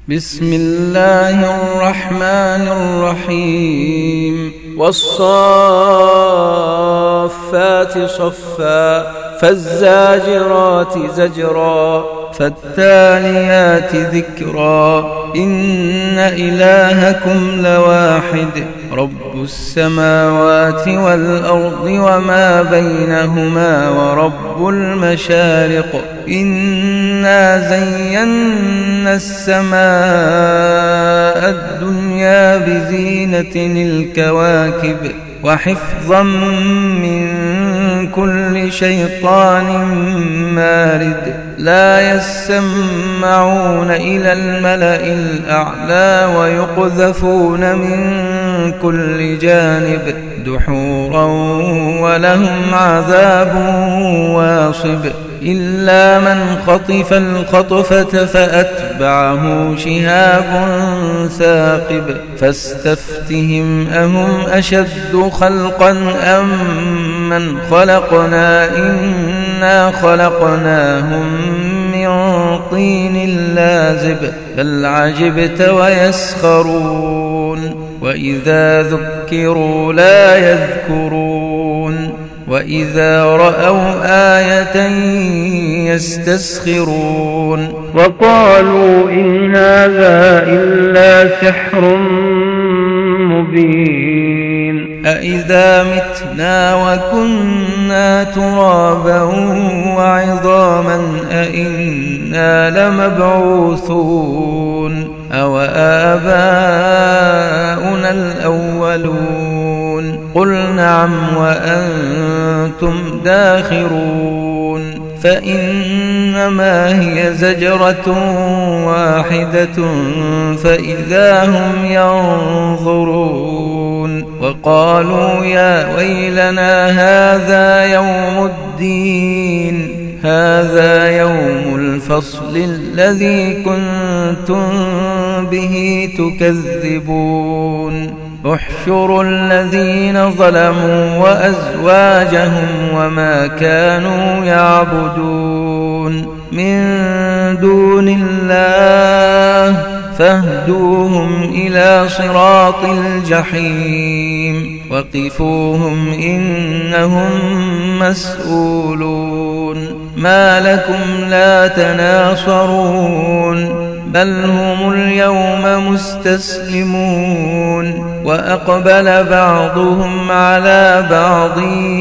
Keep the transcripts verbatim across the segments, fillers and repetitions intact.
بسم الله الرحمن الرحيم والصافات صفا فالزاجرات زجرا فالتاليات ذكرا إن إلهكم لواحد رب السماوات والأرض وما بينهما ورب المشارق إنا زينا السماء الدنيا بزينة الكواكب وحفظا من كل شيطان مارد لا يسمعون إلى الملأ الأعلى ويقذفون من كل جانب دحورا ولهم عذاب واصب إلا من خطف الخطفة فأتبعه شهاب ثاقب فاستفتهم أهم أشد خلقا أم من خلقنا إنا خلقناهم من طين لازب بل عجبت ويسخرون وإذا ذكروا لا يذكرون وإذا رأوا آية يستسخرون وقالوا إن هذا إلا سحر مبين أإذا متنا وكنا ترابا وعظاما أإنا لمبعوثون أو آباؤنا الأولون قل نعم وأنتم داخرون فإنما هي زجرة واحدة فإذا هم ينظرون وقالوا يا ويلنا هذا يوم الدين هذا يوم الفصل الذي كنتم به تكذبون احشروا الذين ظلموا وأزواجهم وما كانوا يعبدون من دون الله فاهدوهم إلى صراط الجحيم وقفوهم إنهم مسؤولون ما لكم لا تناصرون بل هم اليوم مستسلمون وأقبل بعضهم على بعض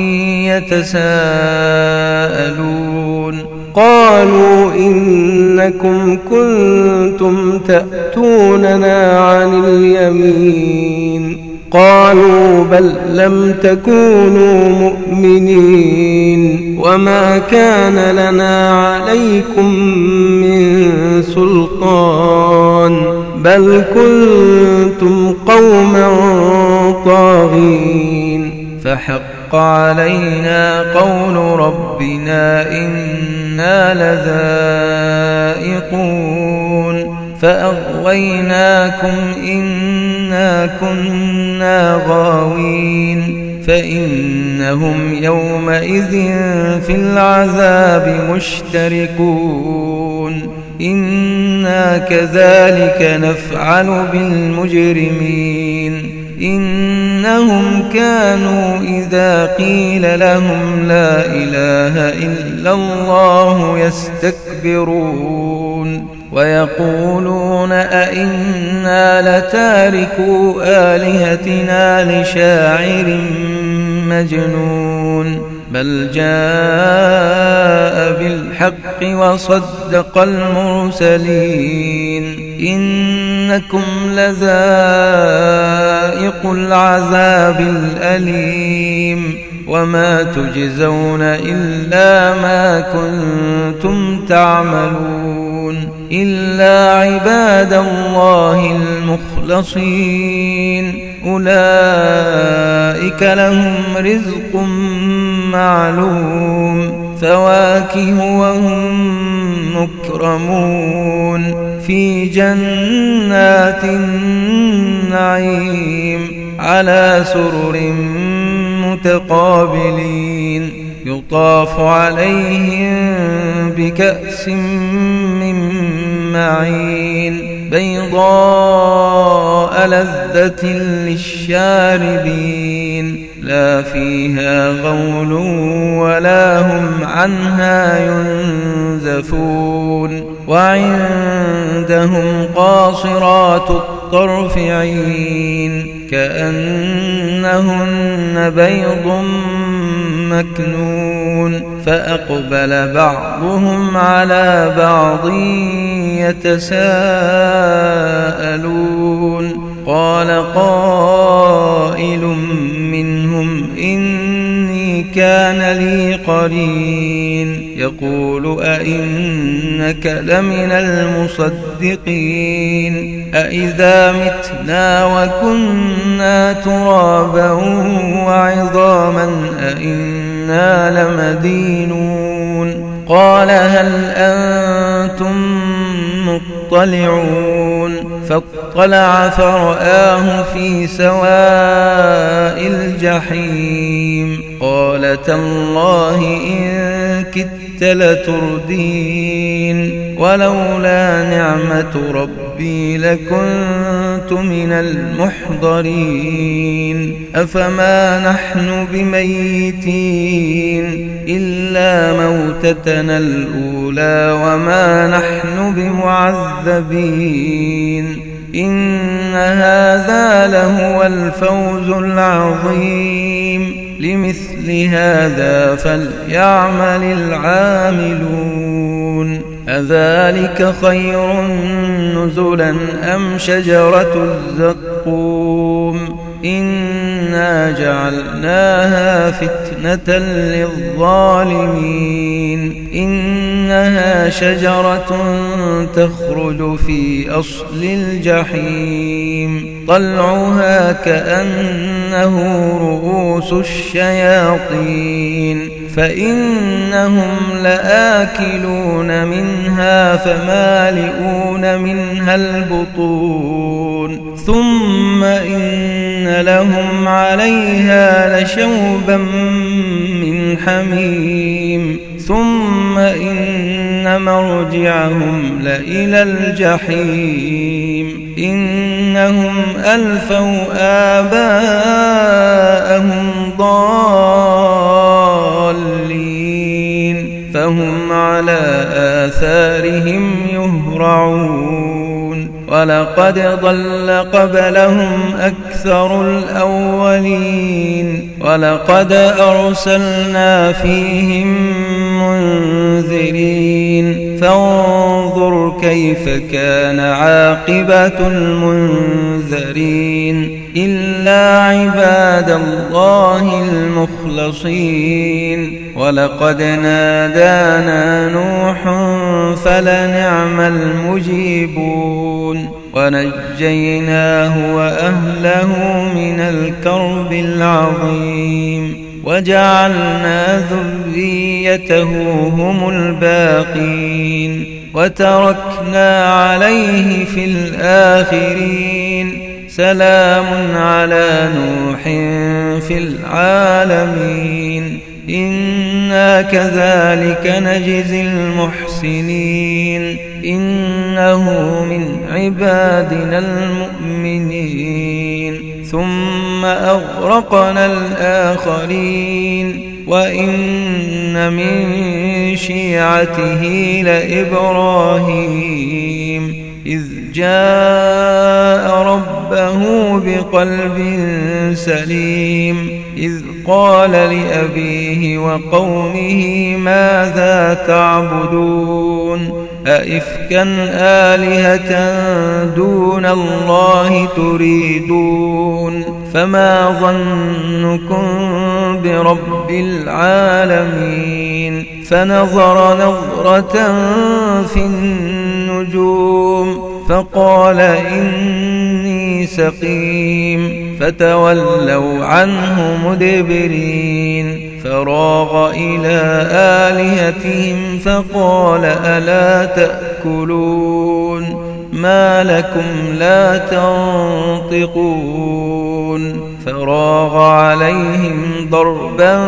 يتساءلون قالوا إنكم كنتم تأتوننا عن اليمين قالوا بل لم تكونوا مؤمنين وما كان لنا عليكم من سلطان بل كنتم قوما طاغين فحق علينا قول ربنا إنا لذائقون فأغويناكم إنا كنا غاوين فإنهم يومئذ في العذاب مشتركون إنا كذلك نفعل بالمجرمين إنهم كانوا إذا قيل لهم لا إله إلا الله يستكبرون ويقولون أئنا لتاركو آلهتنا لشاعر مجنون بل جاء بالحق وصدق المرسلين إنكم لذائق العذاب الأليم وما تجزون إلا ما كنتم تعملون إلا عباد الله المخلصين أولئك لهم رزق معلوم فواكه وهم مكرمون في جنات النعيم على سرر متقابلين يطاف عليهم بكأس من معين بيضاء لذة للشاربين لا فيها غول ولا هم عنها ينزفون وعندهم قاصرات الطرف عين كأنهن بيض مكنون فأقبل بعضهم على بعض يتساءلون قال قائل منهم إني كان لي قرين يقول أئنك لمن المصدقين أئذا متنا وكنا ترابا وعظاما أئنا لمدينون قال هل أنتم مطلعون فاطلع فرآه في سواء الجحيم قال تالله إن كدت لتردين ولولا نعمة ربي لكنت من المحضرين أفما نحن بميتين إلا موتتنا الأولى وما نحن بمعذبين إن هذا لهو الفوز العظيم لمثل هذا فليعمل العاملون أذلك خير نزلا أم شجرة الزقوم إنا جعلناها فتنة للظالمين إنها شجرة تخرج في أصل الجحيم طلعها كأنه رؤوس الشياطين فإنهم لآكلون منها فمالئون منها البطون ثم إن لهم عليها لشوبا من حميم ثم إن مرجعهم لإلى الجحيم إنهم ألفوا آباءهم ضالين فهم على آثارهم يهرعون ولقد ضل قبلهم أكثر الأولين ولقد أرسلنا فيهم منذرين فانظر كيف كان عاقبة المنذرين إلا عباد الله المخلصين ولقد نادانا نوح فلنعم المجيبون ونجيناه وأهله من الكرب العظيم وجعلنا ذريته هم الباقين وتركنا عليه في الآخرين سلام على نوح في العالمين إنا كذلك نجزي المحسنين إنه من عبادنا المؤمنين ثم أغرقنا الآخرين وإن من شيعته لإبراهيم إذ جاء ربه بقلب سليم إذ قال لأبيه وقومه ماذا تعبدون أئفكا آلهة دون الله تريدون فما ظنكم برب العالمين فنظر نظرة في النجوم فقال إني سقيم فتولوا عنه مدبرين فراغ إلى آلهتهم فقال ألا تأكلون ما لكم لا تنطقون فراغ عليهم ضربا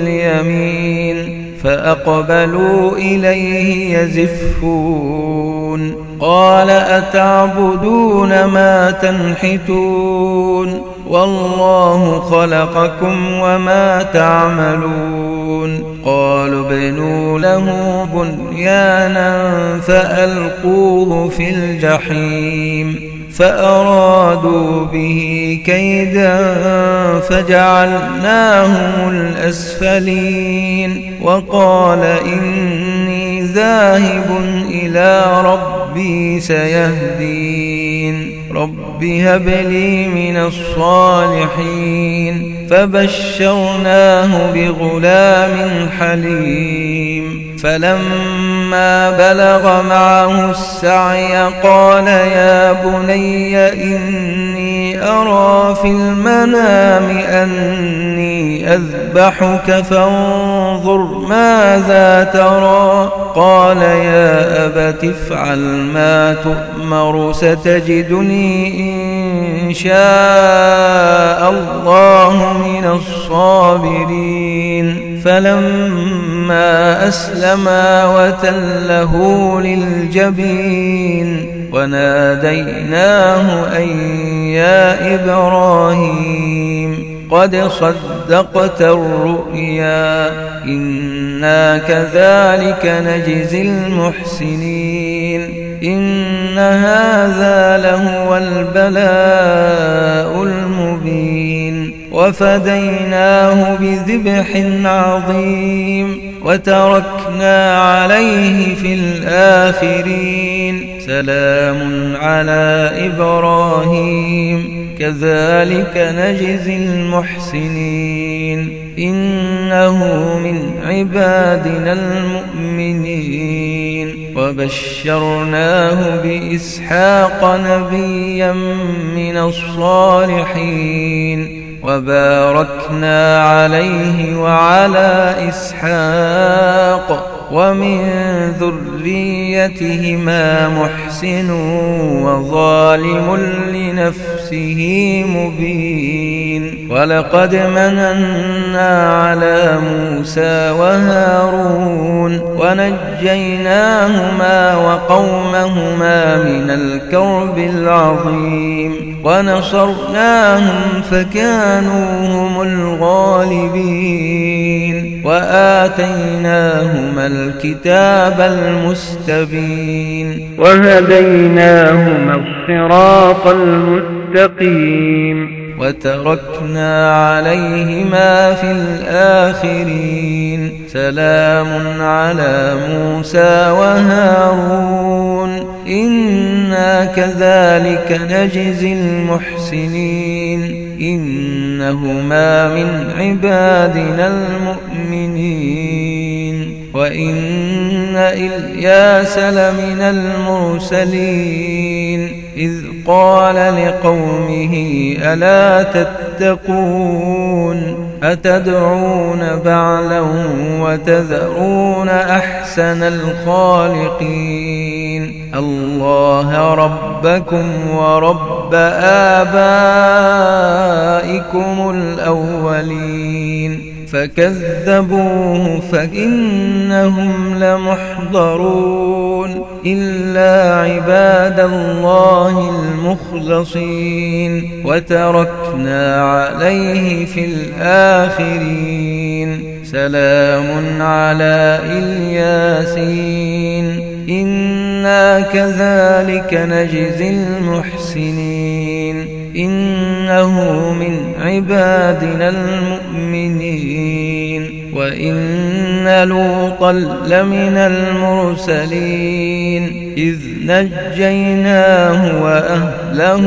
باليمين فأقبلوا إليه يزفون قال أتعبدون ما تنحتون والله خلقكم وما تعملون قالوا ابنوا له بنيانا فألقوه في الجحيم فأرادوا به كيدا فجعلناهم الأسفلين وقال إني ذاهب إلى ربي سيهدين رب هب لي من الصالحين فبشرناه بغلام حليم فلما بلغ معه السعي قال يا بني إني أرى في المنام أني أذبحك فانظر ماذا ترى قال يا أبت افعل ما تؤمر ستجدني إن شاء الله من الصابرين فلما أسلما وتله للجبين وناديناه أن يا إبراهيم قد صدقت الرؤيا إنا كذلك نجزي المحسنين إن هذا لهو البلاء المبين وفديناه بذبح عظيم وتركنا عليه في الآخرين سلام على إبراهيم كذلك نجزي المحسنين إنه من عبادنا المؤمنين وبشرناه بإسحاق نبيا من الصالحين وباركنا عليه وعلى إسحاق ومن ذريتهما محسن وظالم لنفسه مبين ولقد مننا على موسى وهارون ونجيناهما وقومهما من الكرب العظيم ونصرناهم فكانوا هم الغالبين وآتيناهما الكتاب المستبين وهديناهما الصراط المستقيم وتركنا عليهما في الآخرين سلام على موسى وهارون إنا كذلك نجزي المحسنين إنهما من عبادنا المؤمنين وإن إلياس لمن المرسلين إذ قال لقومه ألا تتقون أتدعون بعلا وتذرون أحسن الخالقين الله ربكم ورب آبائكم الأولين فكذبوه فإنهم لمحضرون إلا عباد الله المخلصين وتركنا عليه في الآخرين سلام على الياسين إنا كذلك نجزي المحسنين إنه من عبادنا المؤمنين وإن لوطا لمن المرسلين إذ نجيناه وأهله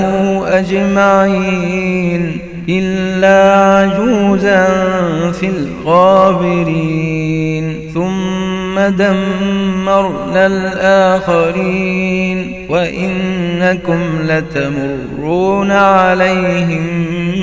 أجمعين إلا عجوزا في الغابرين ثم دمرنا الآخرين وإنكم لتمرون عليهم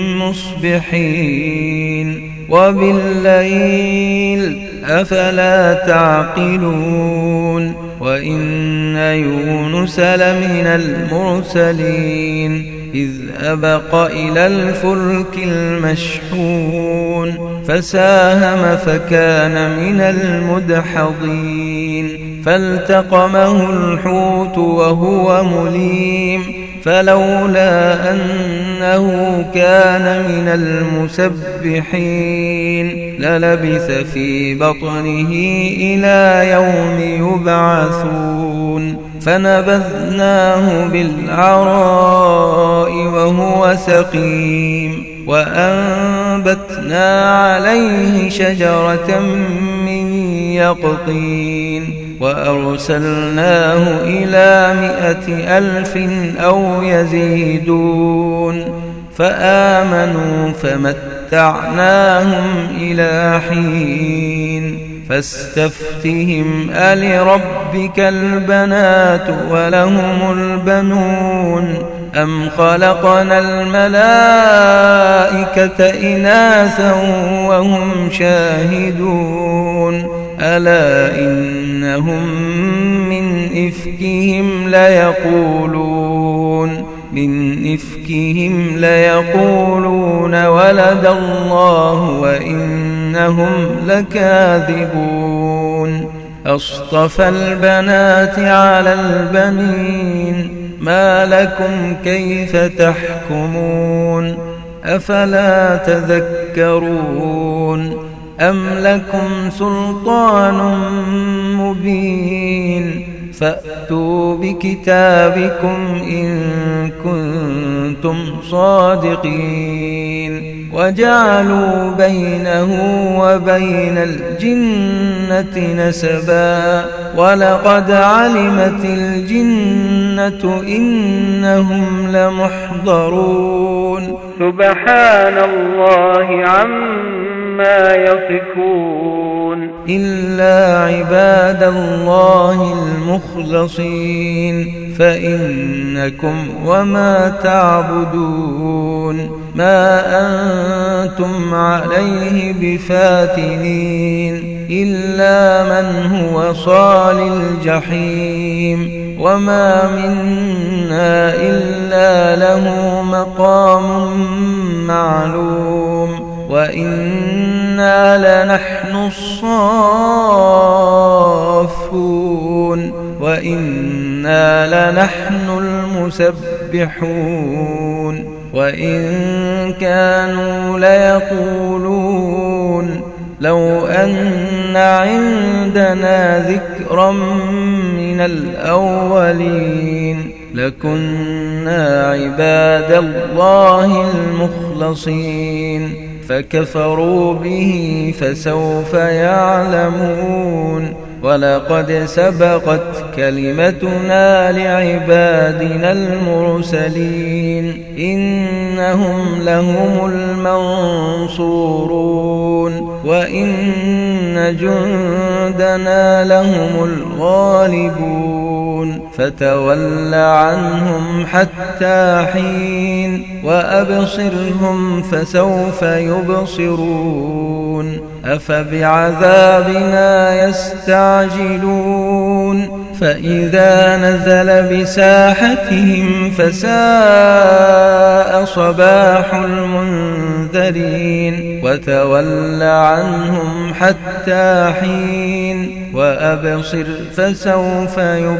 مصبحين وبالليل أفلا تعقلون وإن يونس لمن المرسلين إذ أبق إلى الفلك المشحون فساهم فكان من المدحضين فالتقمه الحوت وهو مليم فلولا أنه كان من المسبحين للبث في بطنه إلى يوم يبعثون فنبذناه بالعراء وهو سقيم وأنبتنا عليه شجرة من يقطين وأرسلناه إلى مائة ألف أو يزيدون فآمنوا فمتعناهم إلى حين فاستفتهم ألربك البنات ولهم البنون أم خلقنا الملائكة إناثا وهم شاهدون ألا إنهم من إفكهم ليقولون من إفكهم ليقولون ولد الله وإنهم لكاذبون أصطفى البنات على البنين ما لكم كيف تحكمون أفلا تذكرون أم لكم سلطان مبين فأتوا بكتابكم إن كنتم صادقين وجعلوا بينه وبين الجنة نسبا ولقد علمت الجنة إنهم لمحضرون سبحان الله عما يصفون إلا عباد الله المخلصين فإنكم وما تعبدون ما أنتم عليه بفاتنين إلا من هو صال الجحيم وما منا إلا له مقام معلوم وإنا لنحن الصافون وإنا لنحن المسبحون وإن كانوا ليقولون لو أن عندنا ذكرا من الأولين لكنا عباد الله المخلصين فكفروا به فسوف يعلمون ولقد سبقت كلمتنا لعبادنا المرسلين إنهم لهم المنصورون وإن جندنا لهم الغالبون فتول عنهم حتى حين وأبصرهم فسوف يبصرون أفبعذابنا يستعجلون فإذا نزل بساحتهم فساء صباح المنذرين وتول عنهم حتى حين وأبصر فسوف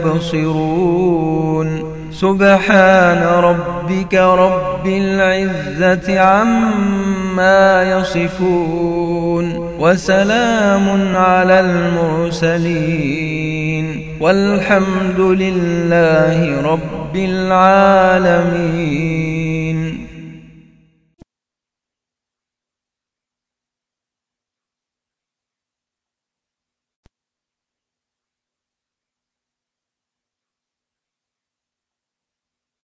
يبصرون سبحان ربك رب العزة عما يصفون وسلام على المرسلين والحمد لله رب العالمين.